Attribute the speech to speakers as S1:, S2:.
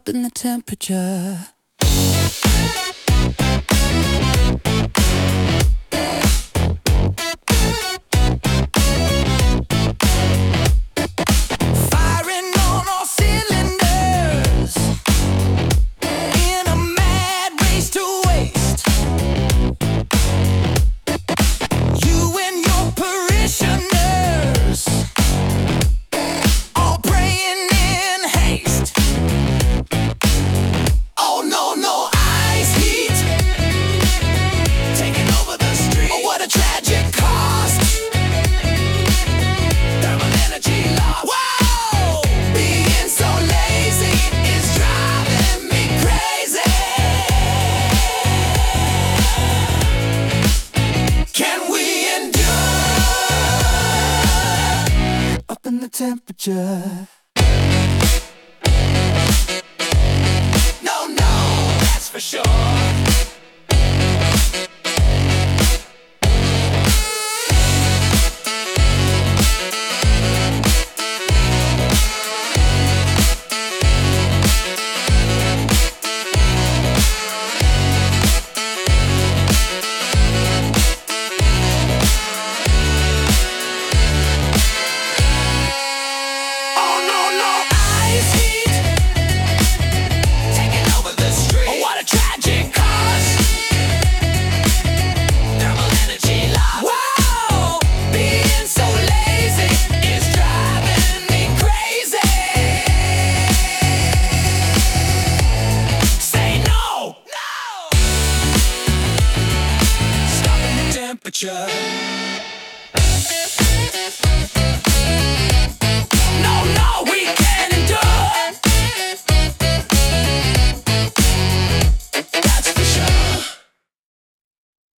S1: upping the temperature. Firing on all cylinders in a mad race to waste. You and your parishioners all praying in haste. Oh no, no ice heat taking over the street. Oh, what a tragic cost. Thermal energy loss. Whoa! Being so lazy is driving me crazy. Can we endure upping the temperature? No, no, that's for sure. Oh no, no ice heat taking over the street. Oh, what a tragic cause. Thermal energy loss. Whoa! Being so lazy is driving me crazy. Say no, no. Stopping the temperature.